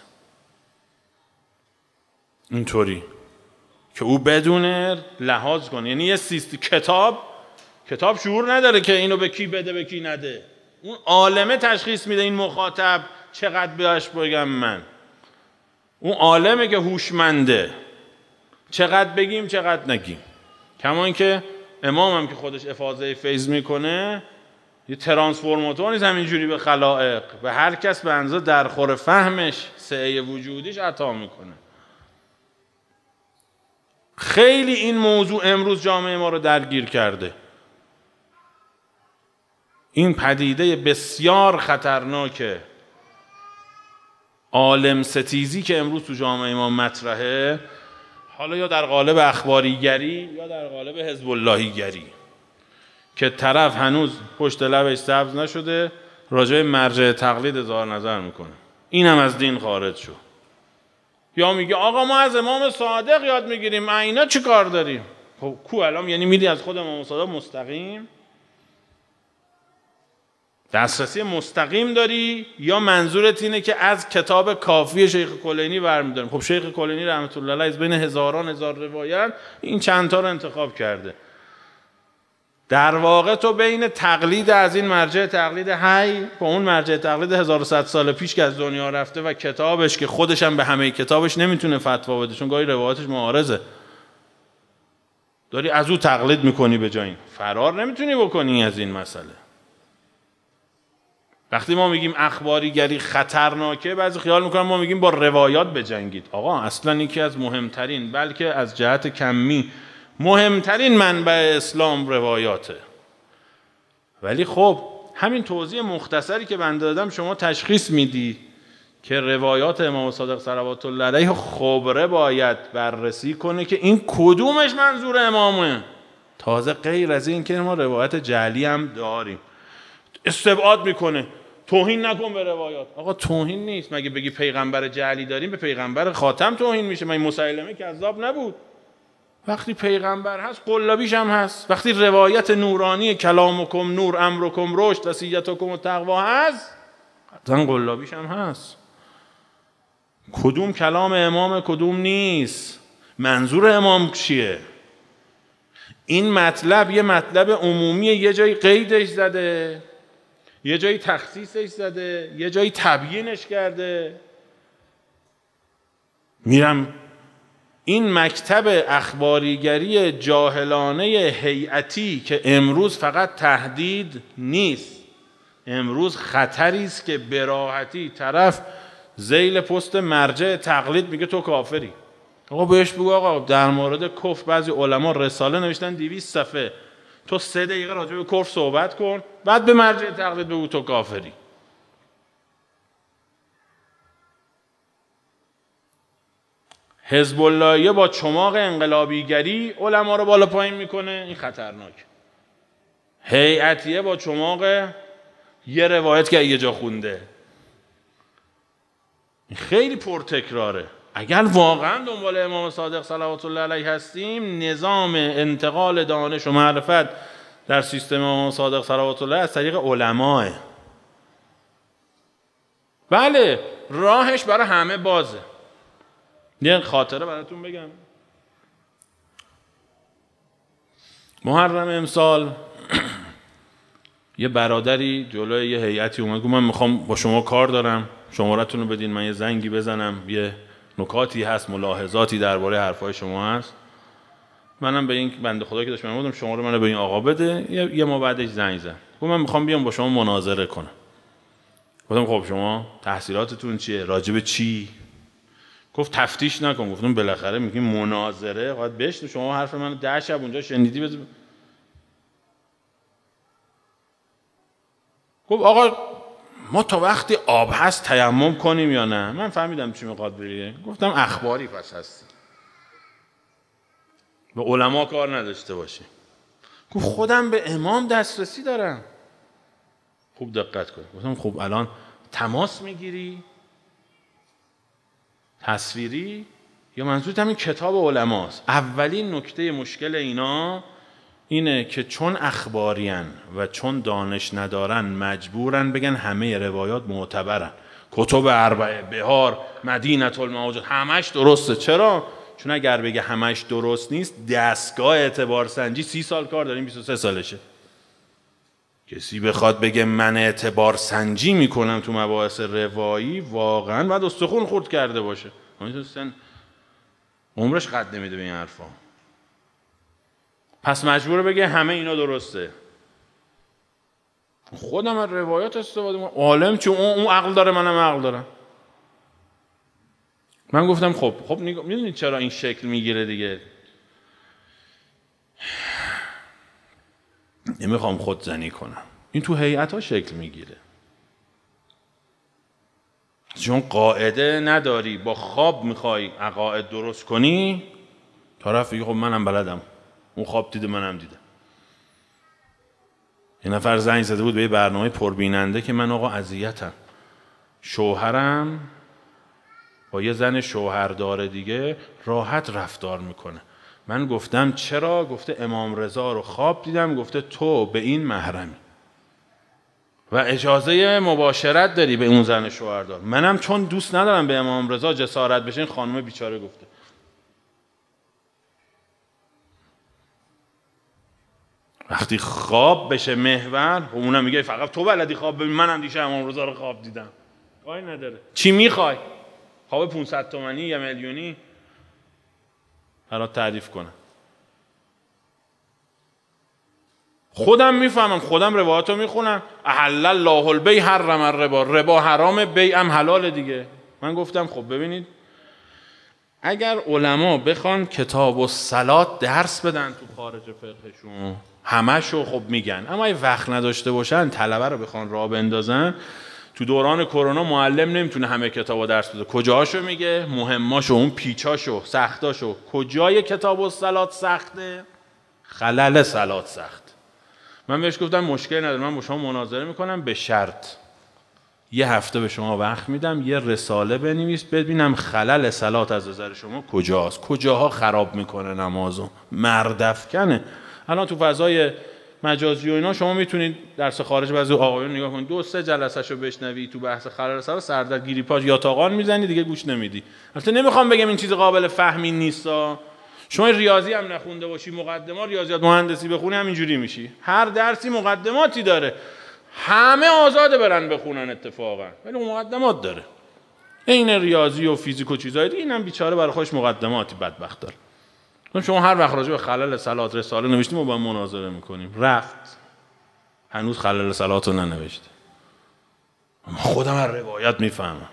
اینطوری که او بدونه لحاظ کنه. یعنی یه سیستم کتاب کتاب شعور نداره که اینو به کی بده به کی نده. اون عالمه تشخیص میده این مخاطب چقدر بهش بگم من. اون عالمه که هوشمنده، چقدر بگیم چقدر نگیم. کما اینکه امام هم که خودش افاضه فیض میکنه یه ترانسفورماتور نیست همینجوری به خلائق، به هر کس به اندازه درخور فهمش سعه وجودیش عطا میکنه. خیلی این موضوع امروز جامعه ما رو درگیر کرده. این پدیده بسیار خطرناکه، عالم ستیزی که امروز تو جامعه ما مطرحه، حالا یا در قالب اخباریگری یا در قالب حزب اللهیگری، که طرف هنوز پشت لبش سبز نشده راجع به مرجع تقلید اظهار نظر میکنه، اینم از دین خارج شد. یا میگه آقا ما از امام صادق یاد میگیریم، اینا چی کار داریم؟ خب کو الان یعنی میری از خود امام صادق مستقیم دسترسی مستقیم داری، یا منظورت اینه که از کتاب کافی شیخ کلینی برمی‌داریم؟ خب شیخ کلینی رحمت الله علیه از بین هزاران هزار روایت این چند تا رو انتخاب کرده. در واقع تو بین تقلید از این مرجع تقلید حی با اون مرجع تقلید هزار و صد سال پیش که از دنیا رفته و کتابش که خودش هم به همه کتابش نمیتونه فتوا بده چون گاهی روایاتش معارضه، داری از او تقلید میکنی، به جای این فرار نمیتونی بکنی از این مسئله. وقتی ما میگیم اخباریگری خطرناکه، بعضی خیال میکنن ما میگیم با روایات بجنگید. آقا اصلا یکی از مهمترین، بلکه از جهت کمی مهمترین منبع اسلام روایاته. ولی خب همین توضیح مختصری که بنده دادم شما تشخیص میدی که روایات امام صادق صلوات الله علیه خبره باید بررسی کنه که این کدومش منظور امامه. تازه غیر از این که ما روایت جعلی هم داریم. استبعاد میکنه توهین نکن به روایات. آقا توهین نیست، مگه بگی پیغمبر جعلی داریم به پیغمبر خاتم توهین میشه؟ من مسیلمه کذاب نبود؟ وقتی پیغمبر هست قلابیش هم هست. وقتی روایت نورانی کلامکم نور امرکم رشد وصیتکم و تقوا هست، قطعا قلابیش هم هست. کدوم کلام امام کدوم نیست؟ منظور امام چیه؟ این مطلب یه مطلب عمومی، یه جایی قیدش زده، یه جایی تخصیصش زده، یه جایی تبیینش کرده. میرم این مکتب اخباریگری جاهلانه هیئتی که امروز فقط تهدید نیست، امروز خطری است که به راحتی طرف ذیل پست مرجع تقلید میگه تو کافری. آقا بهش بگو آقا در مورد کفر بعضی علما رساله نوشتن دویست صفحه، تو سه دقیقه راجع به کفر صحبت کن، بعد به مرجع تقلید بگو تو کافری. حزب اللهیه با چماق انقلابیگری علما رو بالا پایین میکنه، این خطرناک. هیئتیه با چماق یه روایت که یه جا خونده، خیلی پرتکراره. اگر واقعا دنبال امام صادق صلوات الله علیه هستیم، نظام انتقال دانش و معرفت در سیستم امام صادق صلوات الله از طریق علماه. بله راهش برای همه بازه. یه خاطره براتون بگم. محرم امسال یه برادری جلوی یه هیئتی اومد گفت من میخوام با شما کار دارم، شماره‌تون رو بدین من یه زنگی بزنم، یه نکاتی هست، ملاحظاتی درباره حرفای شما هست. منم به این بنده خدا که داشت میگفتم شما رو منو به این آقا بده. یه, یه ما بعدش زنگ زد. گفت من میخوام بیام با شما مناظره کنم. گفتم خب شما تحصیلاتتون چیه؟ راجب چی؟ گفت تفتیش نکن. گفتم بالاخره میگیم مناظره، باید بشنو، شما حرف منو ده شب اونجا شنیدی بذار. گفت آقا ما تا وقتی آب هست تیمم کنیم یا نه؟ من فهمیدم چی میخواد بگه. گفتم اخباری پس هستی، به علما کار نداشته باشی. گفت خودم به امام دسترسی دارم. خوب دقت کن. گفتم خب الان تماس میگیری تصویری یا منظورت همین کتاب علماست؟ اولین نکته مشکل اینا اینه که چون اخبارین و چون دانش ندارن مجبورن بگن همه روایات معتبرن. کتب اربعه، بهار، مدینه المواجد همش درسته. چرا؟ چون اگر بگه همش درست نیست، دستگاه اعتبار سنجی سی سال کار داریم، بیست و سه سالشه. کسی بخواد بگه من اعتبار سنجی میکنم تو مباحث روایی، واقعا باید استخون خورد کرده باشه. سن عمرش قد نمیده به این حرفا. پس مجبوره بگه همه اینا درسته. خودم از روایات استفاده میکنم. عالم چون اون, اون عقل داره، منم عقل دارم. من گفتم خب خب میدونید چرا این شکل میگیره دیگه؟ نمیخوام خودزنی کنم، این تو هیئت ها شکل میگیره. چون قاعده نداری، با خواب میخوای عقاید درست کنی، طرف میگه خب منم بلدم، اون خواب دیده منم دیدم. یه نفر زنگ زده بود به یه برنامه پربیننده که من آقا اذیتم، شوهرم با یه زن شوهردار دیگه راحت رفتار میکنه. من گفتم چرا؟ گفته امام رضا رو خواب دیدم، گفته تو به این محرمی و اجازه مباشرت داری به اون زن شوهردار. منم چون دوست ندارم به امام رضا جسارت بشه، این خانم بیچاره گفته. وقتی خواب بشه محور، اونم میگه فقط تو بلدی خواب ببین، منم دیشب امام رضا رو خواب دیدم. کاری نداره. چی میخوای؟ خواب پانصد تومانی یا میلیونی برات تعریف کنم؟ خودم میفهمم، خودم روایاتو میخونم. احل الله البیع حرم الربا، ربا حرام، بیع هم حلال دیگه. من گفتم خب ببینید، اگر علما بخوان کتاب الصلات درس بدن تو خارج فقهشون، همشو خب میگن، اما اگه وقت نداشته باشن طلبه رو بخوان راه بندازن، تو دوران کرونا معلم نمیتونه همه کتابو درس بده. کجاشو میگه؟ مهماشو، اون پیچاشو، سختاشو. کجای کتاب الصلات سخته؟ خلل صلات سخت. من بهش گفتم مشکل نداره، من با شما مناظره میکنم به شرط یه هفته به شما وقت میدم، یه رساله بنویس ببینم خلل صلات از نظر شما کجاست، کجاها خراب میکنه نمازو، مردفکنه. الان تو فضای مجازی و اینا شما میتونید درس خارج بعضی آقایون نگاه کنید، دو سه جلسه‌شو بشنوی، تو بحث خلل صلات سردرگیری پاش یا تاقان میزنی دیگه گوش نمیدی. البته نمیخوام بگم این چیز قابل فهمی نیستا. شما ریاضی هم نخونده باشی، مقدمات ریاضیات مهندسی بخونی، همینجوری میشی. هر درسی مقدماتی داره، همه آزاده برن بخونن اتفاقا، ولی مقدمات داره. این ریاضی و فیزیک و چیزای دیگه، اینم بیچاره برای خودش مقدماتی بدبخت داره. شما هر وقت راجع به خلل صلات رساله نوشتیم و با مناظره میکنیم، رفت هنوز خلل صلات رو ننوشته. من خودم از روایت میفهمم.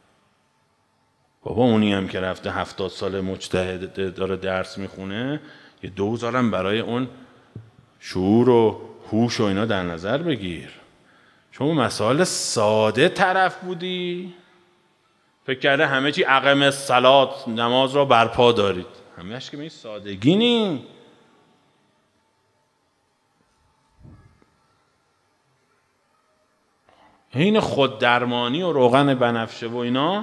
بابا اونی هم که رفته هفتاد سال مجتهد داره درس میخونه، یه دوزارم برای اون شعور و هوش و اینا در نظر بگیر. شما مسائل ساده طرف بودی، فکر کرده همه چی اقم الصلات، نماز را برپا دارید. همهش که به این سادگی نی. این خود درمانی و روغن بنفشه و اینا،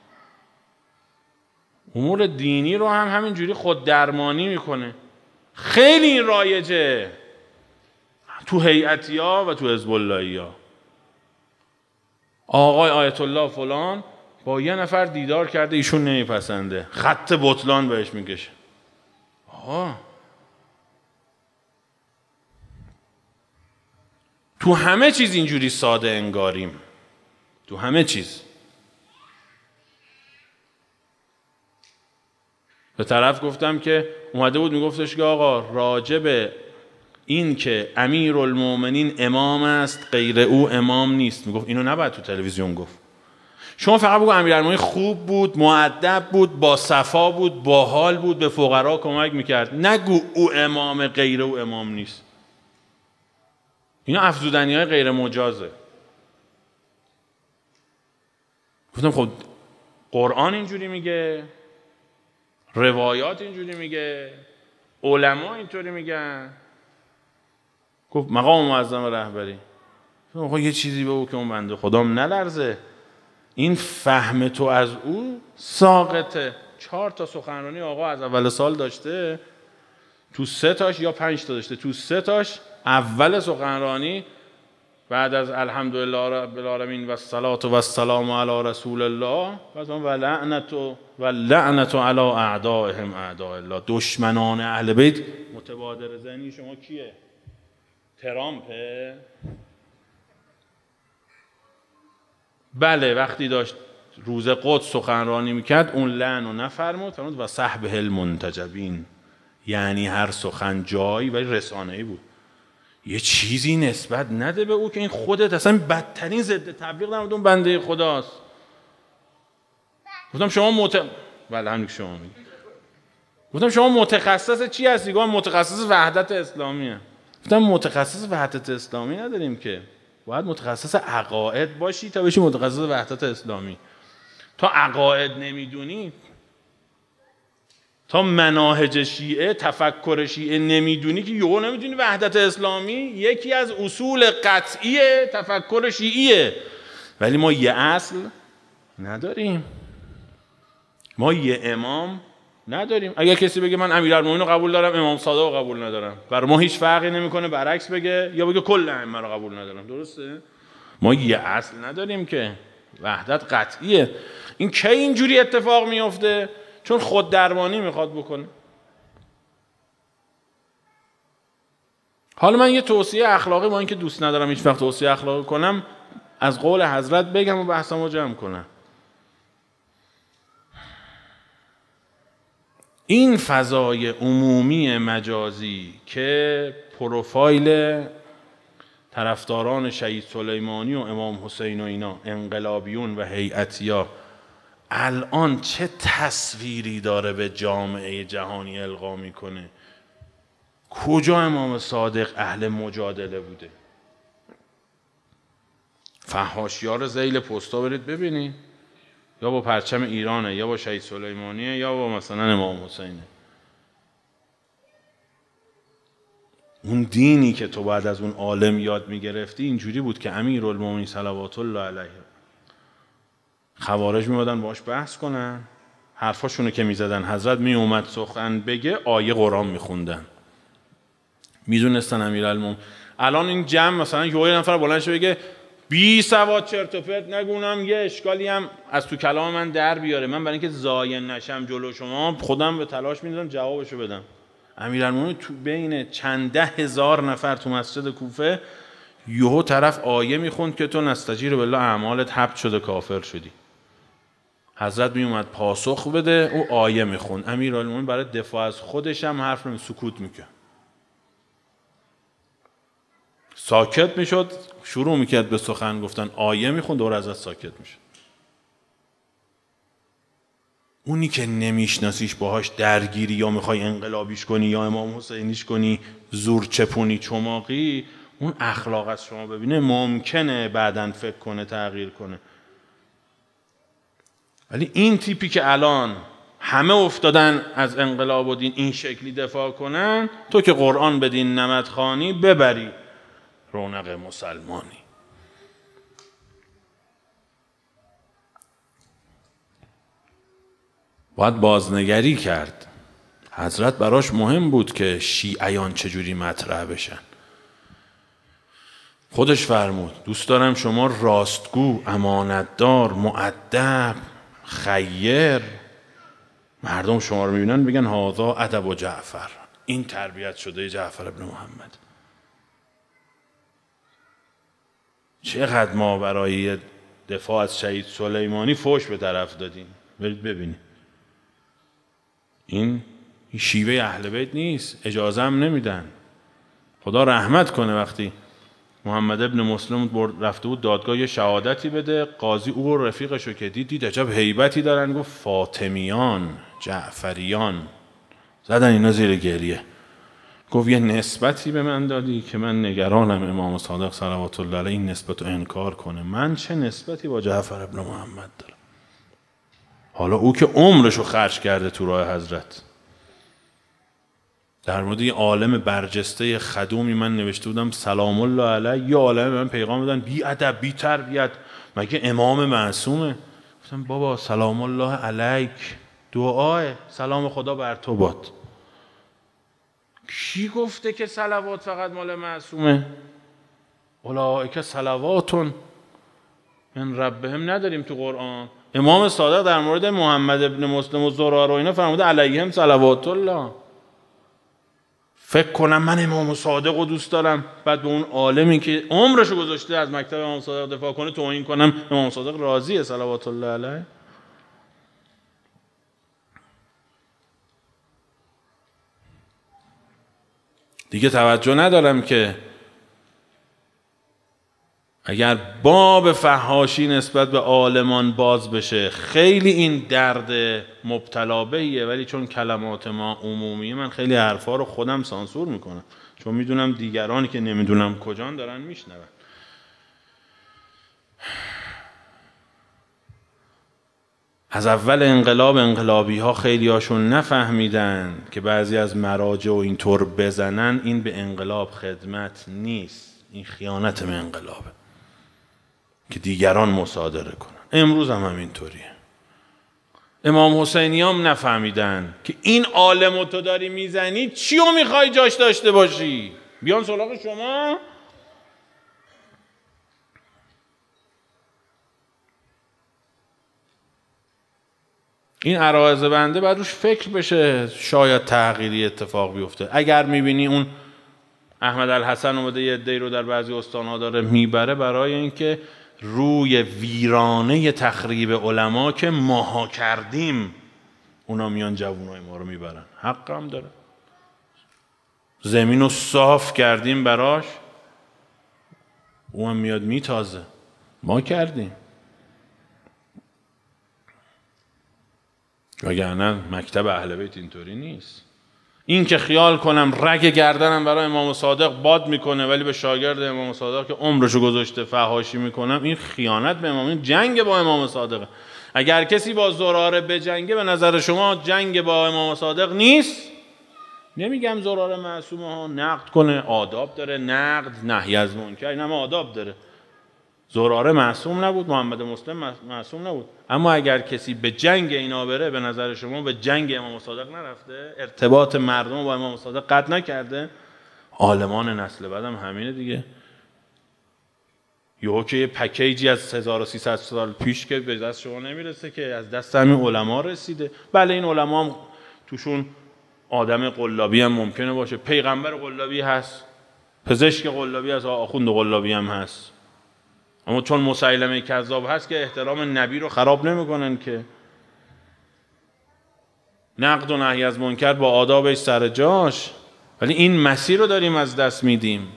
امور دینی رو هم همینجوری خود درمانی میکنه. خیلی این رایجه تو هیئتی ها و تو حزب اللهی ها. آقای آیت الله فلان با یه نفر دیدار کرده، ایشون نمیپسنده، خط بطلان بهش میکشه. آقا تو همه چیز اینجوری ساده انگاریم، تو همه چیز. به طرف گفتم که اومده بود میگفتش که آقا راجب این که امیرالمومنین امام است غیر او امام نیست. میگفت اینو نباید تو تلویزیون گفت. شما فقط بگو امیرالمومنین خوب بود، مؤدب بود، با صفا بود، با حال بود، به فقرا کمک میکرد. نگو او امام غیر او امام نیست. اینا افزودنی‌های غیر مجازه. گفتم خب قرآن اینجوری میگه، روایات اینجوری میگه، علما اینطوری میگن. گفت مقام معظم رهبری. خب یه چیزی بگو که اون بنده خدام نلرزه. این فهم تو از او ساقطه. چهار تا سخنرانی آقا از اول سال داشته، تو سه تاش یا پنج تا داشته، تو سه تاش اول سخنرانی بعد از الحمدلله رب العالمین و الصلاة و السلام علی رسول الله و لعنت و لعنت علی اعدائهم اعداء الله. دشمنان اهل بیت متبادر زنی شما کیه؟ ترامپه؟ بله وقتی داشت روز قدس سخنرانی میکرد اون لعن و نفرمود، فرمود و صحبه المنتجبین، یعنی هر سخن جایی ولی رسانه‌ای بود. یه چیزی نسبت نده به او که این خودت اصلا بدترین ضد تبلیغ در مورد اون بنده خداست. گفتم شما مت بله همین که شما میگید. گفتم شما متخصص چی هستی؟ گفتم متخصص وحدت اسلامیه. گفتم متخصص وحدت اسلامی نداریم که، باید متخصص عقاید باشی تا بشی متخصص وحدت اسلامی. تا عقاید نمیدونی، تا مناهج شیعه، تفکر شیعه نمیدونی که یهو نمیدونی وحدت اسلامی یکی از اصول قطعی تفکر شیعیه. ولی ما یه اصل نداریم، ما یه امام نداریم. اگر کسی بگه من امیرالمومنین رو قبول دارم امام صادق رو قبول ندارم، برای ما هیچ فرقی نمیکنه برعکس بگه یا بگه کل ائمه رو قبول ندارم. درسته؟ ما یه اصل نداریم که وحدت قطعیه. این کی اینجوری اتفاق میفته؟ چون خود درمانی میخواد بکنه. حالا من یه توصیه اخلاقی، با اینکه دوست ندارم هیچ وقت توصیه اخلاقی کنم، از قول حضرت بگم و بحثمو جمع کنم. این فضای عمومی مجازی که پروفایل طرفداران شهید سلیمانی و امام حسین و اینا انقلابیون و هیئتیا الان چه تصویری داره به جامعه جهانی القا میکنه؟ کجا امام صادق اهل مجادله بوده؟ فحاشیار ذیل پستا برید ببینید، یا با پرچم ایرانه یا با شهید سلیمانیه یا با مثلا امام حسینه. اون دینی که تو بعد از اون عالم یاد میگرفتی اینجوری بود که امیرالمومنین صلوات الله علیه خوارج میادن باش بحث کنن، حرفاشونو که میزدن حضرت میومد سخن بگه آیه قرآن میخوندن. میدونستن امیرالمومنین. الان این جمع مثلا یه نفر بلند شه بگه بی سواد چرت و پرت نگونم، یه اشکالی هم از تو کلام من در بیاره، من برای اینکه ضایع نشم جلو شما خودم به تلاش میذارم جوابشو بدم. امیرالمومنین تو بین چند ده هزار نفر تو مسجد کوفه یهو طرف آیه میخوند که تو نستجیر بالله اعمالت حبط شده کافر شدی. حضرت میومد پاسخ بده، او آیه میخوند. امیرالمومنین برای دفاع از خودش هم حرف رو سکوت میکرد، ساکت میشد، شروع میکرد به سخن گفتن، آیه میخوند، دور ازت ساکت میشد. اونی که نمیشناسیش باهاش درگیری یا میخوای انقلابیش کنی یا امام حسینیش کنی، زور چپونی چماقی، اون اخلاق از شما ببینه ممکنه بعداً فکر کنه تغییر کنه. ولی این تیپی که الان همه افتادن از انقلاب و دین این شکلی دفاع کنن، تو که قرآن بدین نمد خوانی ببری رونق مسلمانی. باید بازنگری کرد. حضرت براش مهم بود که شیعیان چجوری مطرح بشن. خودش فرمود دوست دارم شما راستگو، امانتدار، مؤدب، خیر، مردم شما رو میبینن بگن هذا ادب و جعفر، این تربیت شده جعفر ابن محمد. چقدر ما برای دفاع از شهید سلیمانی فوش به طرف دادیم، برید ببینید. این شیوه اهل بیت نیست، اجازه هم نمیدن. خدا رحمت کنه وقتی محمد ابن مسلم رفته بود دادگاه یه شهادتی بده، قاضی او و رفیقشو که دید دید عجب هیبتی دارن، گفت فاطمیان، جعفریان. زدن اینا زیر گریه. گفت یه نسبتی به من دادی که من نگرانم امام صادق صلوات الله علیه این نسبت رو انکار کنه. من چه نسبتی با جعفر ابن محمد دارم؟ حالا او که عمرشو خرج کرده تو راه حضرت. در مورد یه عالم برجسته خدومی من نوشته بودم سلام الله علیه، یه عالم من پیغام دادن بی ادب بی تربیت، مگه امام معصومه؟ گفتم بابا سلام الله علیک دعاه، سلام خدا بر تو باد. کی گفته که صلوات فقط مال معصومه؟ اولئک صلواتون من ربهم نداریم تو قرآن. امام صادق در مورد محمد ابن مسلم و زرار و اینا فرموده علیهم صلوات الله. فکر کنم من امام صادق رو دوست دارم، بعد به اون عالمی که عمرشو گذاشته از مکتب امام صادق دفاع کنه توهین کنم؟ امام صادق راضیه صلوات الله علیه؟ دیگه توجه ندارم که اگر باب فحاشی نسبت به عالمان باز بشه، خیلی این درد مبتلا بهیه، ولی چون کلمات ما عمومیه من خیلی حرفا رو خودم سانسور میکنم، چون میدونم دیگرانی که نمیدونم کجان دارن میشنون. از اول انقلاب انقلابی ها خیلی هاشون نفهمیدن که بعضی از مراجع و اینطور بزنن این به انقلاب خدمت نیست، این خیانت به انقلابه که دیگران مصادره کنن. امروز هم همینطوریه. امام حسینی هم نفهمیدن که این عالمو تو داری میزنی چیو میخوای جاش داشته باشی؟ بیان سراغ شما. این عرایض بنده بعد روش فکر بشه، شاید تغییری اتفاق بیفته. اگر میبینی اون احمد الحسن اومده یه عده‌ای رو در بعضی استان‌ها داره میبره برای اینکه روی ویرانه تخریب علما که ماها کردیم اونا میان جوانای ما رو میبرن، حق هم داره. زمین رو صاف کردیم براش، او هم میاد میتازه، ما کردیم. وگرنه مکتب اهل بیت اینطوری نیست. این که خیال کنم رگ گردنم برای امام صادق باد میکنه ولی به شاگرد امام صادق که عمرشو گذاشته فحاشی میکنم، این خیانت به امام، این جنگ با امام صادقه. اگر کسی با زراره بجنگه به نظر شما جنگ با امام صادق نیست؟ نمیگم زراره معصومه ها نقد کنه، آداب داره، نقد نهی از منکر این هم آداب داره. زراره معصوم نبود، محمد مسلم معصوم نبود، اما اگر کسی به جنگ اینا بره به نظر شما به جنگ امام صادق نرفته؟ ارتباط مردم با امام صادق قطع نکرده؟ عالمان نسل بعدم همینه دیگه. یهو که یه پکیجی از هزار و سیصد سال پیش که به دست شما نمیرسه که از دست همین علما رسیده. بله این علما هم توشون آدم قلابی هم ممکنه باشه، پیغمبر قلابی هست، پزشک قلابی هست، آخوند قلابی هم هست، اما چون مسیلمه کذاب هست که احترام نبی رو خراب نمیکنن که. نقد و نهی از منکر با آدابش سر جاش، ولی این مسیر رو داریم از دست میدیم.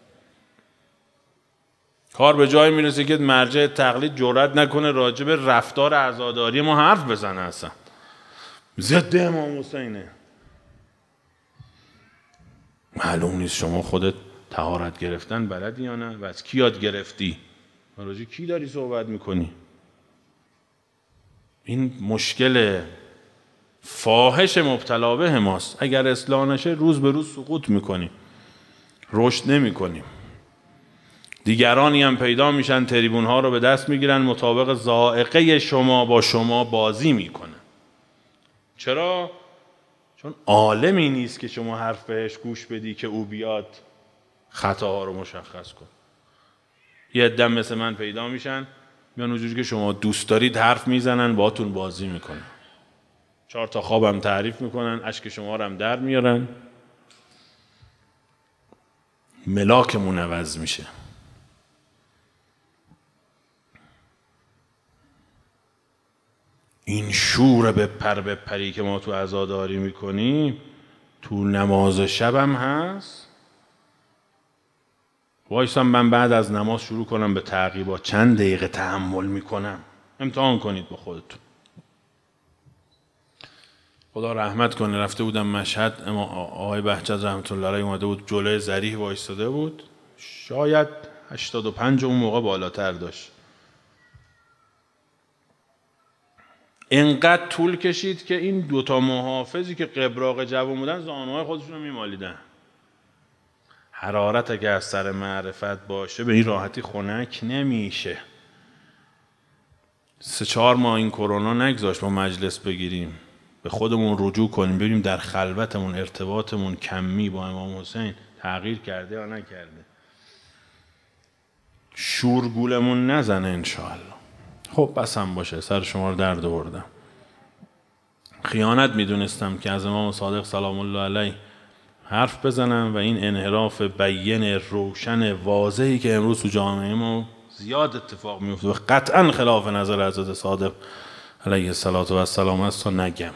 کار به جای میرسه که مرجع تقلید جرئت نکنه راجع به رفتار عزاداری ما حرف بزنه، اصلا ضد امام حسینه. معلوم نیست شما خودت طهارت گرفتن بلدی یا نه و از کی یاد گرفتی؟ راجع کی داری صحبت میکنی؟ این مشکل فاحش مبتلا به ماست. اگر اصلاح نشه روز به روز سقوط میکنیم، رشد نمیکنیم. دیگرانی هم پیدا میشن تریبون ها رو به دست میگیرن، مطابق ذائقه شما با شما بازی میکنن. چرا؟ چون عالمی نیست که شما حرف بهش گوش بدی که او بیاد خطاها رو مشخص کن. یه عده مثل من پیدا میشن، میان اونجوری که شما دوست دارید حرف میزنن، باهاتون بازی میکنن، چهار تا خوابم تعریف میکنن، اشک شما رو هم در میارن، ملاکمون عوض میشه. این شور به پر به پری که ما تو عزاداری میکنیم تو نماز شب هم هست. وایسم من بعد از نماز شروع کنم به تعقیبات، چند دقیقه تحمل میکنم؟ امتحان کنید با خودتون. خدا رحمت کنه، رفته بودم مشهد، اما آقای بهجت رحمت الله علیه اومده بود جلوی ذریح وایستاده بود، شاید هشتاد و پنج اون موقع بالاتر داشت. انقدر طول کشید که این دوتا محافظی که قبراق جوان بودن زانوهای خودشون رو میمالیدن. حرارت اگه از سر معرفت باشه به این راحتی خنک نمیشه. سه چهار ماه این کرونا نگذاشت ما مجلس بگیریم، به خودمون رجوع کنیم، ببینیم در خلوتمون ارتباطمون کمی با امام حسین تغییر کرده یا نکرده. شورگولمون نزنه انشاءالله. خب بس هم باشه، سر شما رو درد آوردم. خیانت میدونستم که از امام صادق سلام الله علیه حرف بزنم و این انحراف بین روشن واضحی که امروز تو جامعه ما زیاد اتفاق میفته و قطعا خلاف نظر حضرت صادق علیه السلام است تا نگم.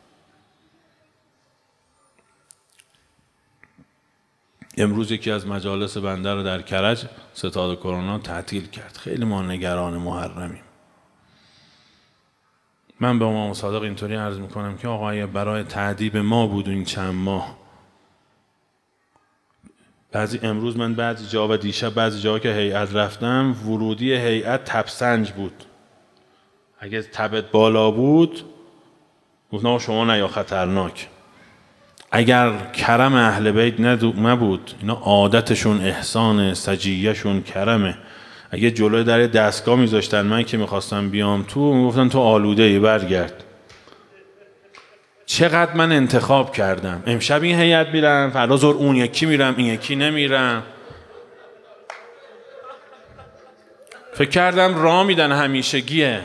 امروز یکی از مجالس بنده رو در کرج ستاد کرونا تعطیل کرد. خیلی ما نگران محرمیم. من به امام صادق اینطوری عرض میکنم که آقای برای تعذیب ما بود این چند ماه. بعضی امروز من بعضی جا و دیشب بعضی جا که هیئت رفتم، ورودی هیئت تبسنج بود. اگه تبت بالا بود گفتم شما نه یا خطرناک. اگر کرم اهل بیت نبود، اینا عادتشون احسان، سجیهشون کرمه. اگه جلوی در دستگاه میذاشتن من که میخواستم بیام تو، میگفتن تو آلوده ای برگرد. چقدر من انتخاب کردم، امشب این هیئت میرم، فردا ظهر اون یکی میرم، این یکی نمیرم. فکر کردم راه میدن همیشگیه.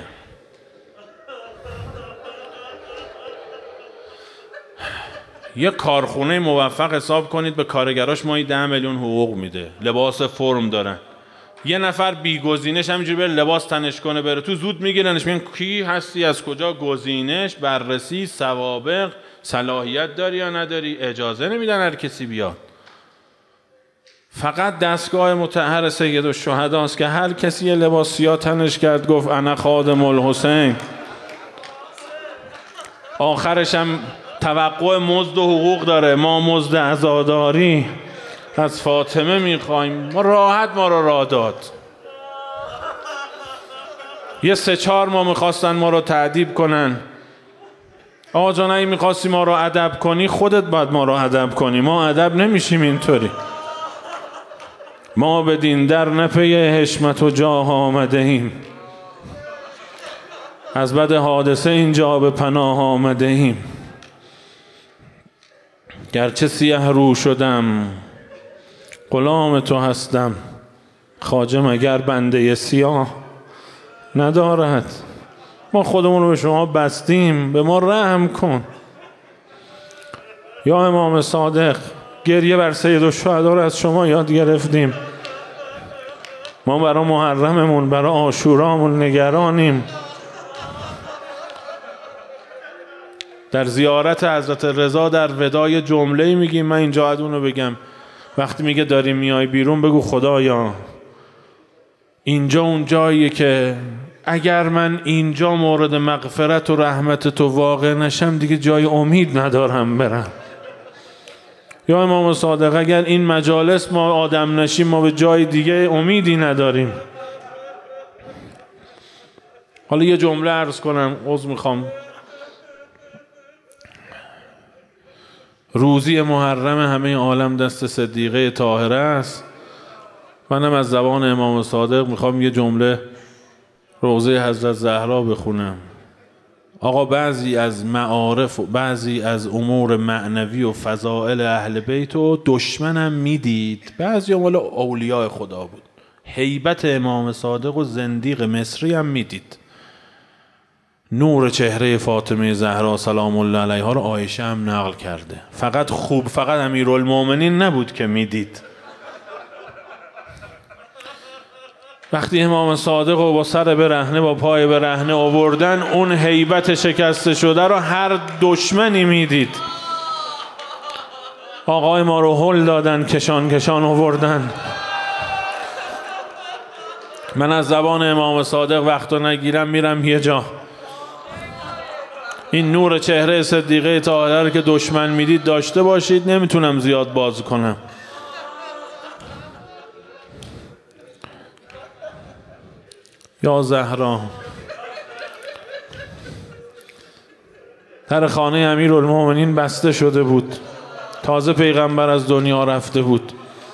یه کارخونه موفق حساب کنید به کارگراش ماهی ده میلیون حقوق میده، لباس فرم دارن. یه نفر بیگزینش همینجوری بره لباس تنش کنه بره تو، زود میگیرنش، میگن کی هستی، از کجا، گزینش، بررسی، سوابق، صلاحیت داری یا نداری، اجازه نمیدن هر کسی بیاد. فقط دستگاه مطهر سید الشهدا است که هر کسی یه لباس سیاه تنش کرد گفت انا خادم الحسین، آخرش هم توقع مزد و حقوق داره. ما مزد عزاداری از فاطمه میخوایم. ما راحت ما رو راه داد. یه سه چهار ما میخواستن ما رو تعذیب کنن. آقا جان اگه میخواستی ما رو ادب کنی خودت باید ما رو ادب کنی. ما ادب نمیشیم اینطوری. ما به دین در نپی حشمت و جاه آمده ایم، از بد حادثه اینجا به پناه آمده ایم. گرچه سیه رو شدم غلام تو هستم، خواجه مگر بنده سیاه ندارد. ما خودمون رو به شما بستیم، به ما رحم کن. یا امام صادق، گریه بر سید الشهدا رو از شما یاد گرفتیم. ما برای محرممون، برای عاشورامون نگرانیم. در زیارت حضرت رضا در ودای جمله‌ای میگیم، من اینجا اون رو بگم، وقتی میگه داری میای بیرون بگو خدایا اینجا اون جاییه که اگر من اینجا مورد مغفرت و رحمت تو واقع نشم دیگه جای امید ندارم برم. یا امام صادق اگر این مجالس ما آدم نشیم ما به جای دیگه امیدی نداریم. حالا یه جمله عرض کنم، عذر میخوام. روزی محرم همه عالم دست صدیقه طاهره است. منم از زبان امام صادق میخوام یه جمله روضه حضرت زهرا بخونم. آقا بعضی از معارف و بعضی از امور معنوی و فضائل اهل بیت و دشمنم میدید، بعضی مال اولیاء خدا بود. هیبت امام صادق و زندیق مصری هم میدید. نور چهره فاطمه زهرا سلام الله علیها رو عایشه هم نقل کرده. فقط خوب، فقط امیرالمومنین نبود که میدید. وقتی امام صادق رو با سر برهنه با پای برهنه آوردن، اون هیبت شکسته شده رو هر دشمنی میدید. آقای ما رو هل دادن، کشان کشان آوردن. من از زبان امام صادق وقتا نگیرم میرم یه جا، این نور چهره صدیقه طاهره رو که دشمن میدید داشته باشید، نمیتونم زیاد باز کنم. یا زهرا، در خانه امیرالمومنین بسته شده بود، تازه پیغمبر از دنیا رفته بود.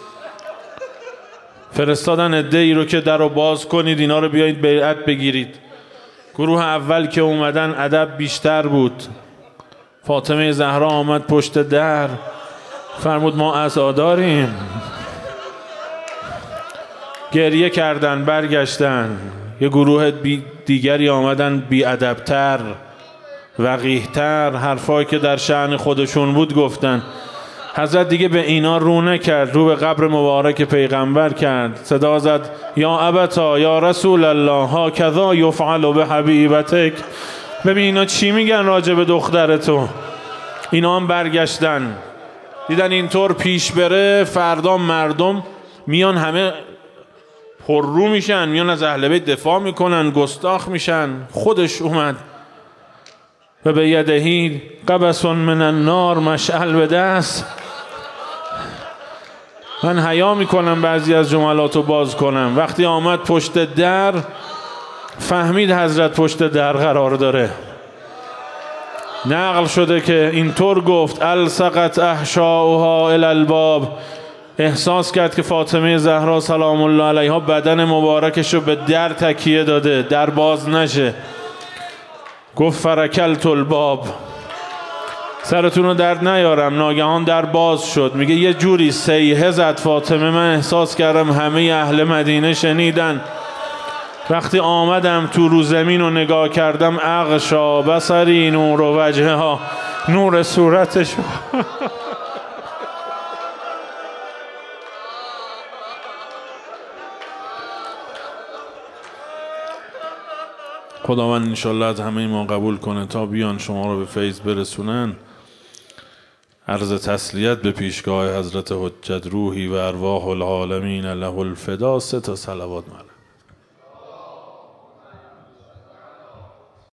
فرستادن عده‌ای رو که در رو باز کنید، اینا رو بیایید بیعت بگیرید. گروه اول که اومدن ادب بیشتر بود. فاطمه زهرا آمد پشت در، فرمود ما عزاداریم. گریه کردن، برگشتن. یه گروه دیگری آمدن بی ادبتر، وقیحتر، حرفایی که در شأن خودشون بود گفتن. حضرت دیگه به اینا رو نکرد، رو به قبر مبارک پیغمبر کرد، صدا زد یا ابتا یا رسول الله ها کذا یفعل به حبیبتک. ببین اینا چی میگن راجع به دختر تو. اینا هم برگشتن، دیدن اینطور پیش بره فردا مردم میان همه پررو میشن، میان از اهل بیت دفاع میکنن، گستاخ میشن. خودش اومد و به یدهی قبس من النار، مشعل به دست. من حیا میکنم بعضی از جملاتو باز کنم. وقتی آمد پشت در، فهمید حضرت پشت در قرار داره. نقل شده که اینطور گفت الصقت احشاؤها الی الباب. احساس کرد که فاطمه زهرا سلام الله علیها بدن مبارکشو به در تکیه داده، در باز نشه. گفت فرکلت الباب، سرتون رو درد نیارم. ناگهان در باز شد. میگه یه جوری صیحه زد فاطمه، من احساس کردم همه اهل مدینه شنیدن. وقتی آمدم تو رو زمین و نگاه کردم، اغشا بصری نور و وجه ها، نور صورتش. خداوند انشالله از همه ما قبول کنه. تا بیان شما رو به فیض برسونن، عرض تسلیت به پیشگاه حضرت حجت روحی و ارواح العالمین له الفدا. سه تا صلوات